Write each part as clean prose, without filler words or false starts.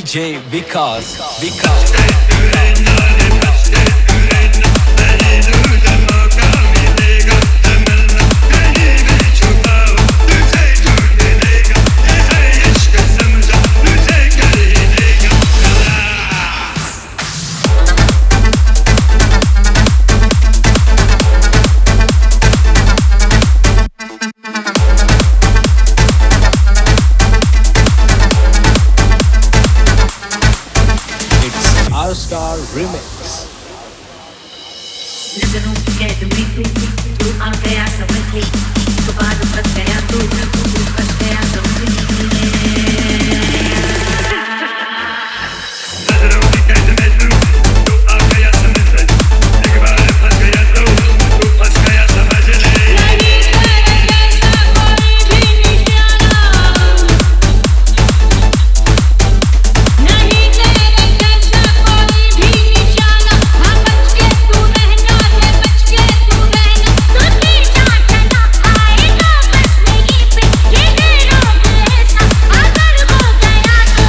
DJ Vikas. It's Star Remix. नजरों की कैद में तू आ गया समझ ले, तो बाद फंस गया तू फंस गया समझ ले। नजरों की कैद में तू आ गया समझ ले, एक बार फंस गया तू फंस गया समझ ले। नहीं तेरे जैसा कोई भी निशाना, नहीं तेरे जैसा कोई भी निशाना। हाँ बच के तू रहना है, बच के तू रहना। तुझे चाटना आएगा बस नहीं पे, ये लोग ऐसा अगर हो गया तो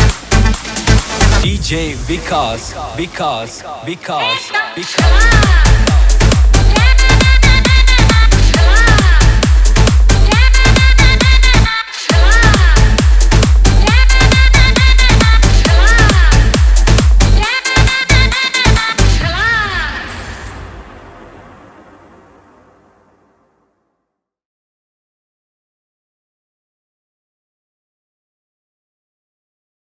DJ Vikas.